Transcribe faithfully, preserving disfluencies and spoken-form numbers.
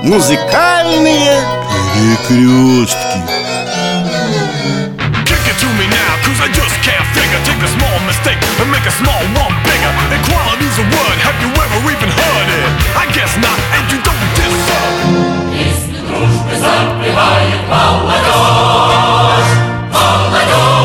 Музыкальные перекрестки. Kick it to me now, cause I just can't figure. Take a small mistake and make a small one bigger. Equality's a word, have you ever even heard it? I guess not, and you don't deserve it. Если дружбы забывает молодежь, молодежь.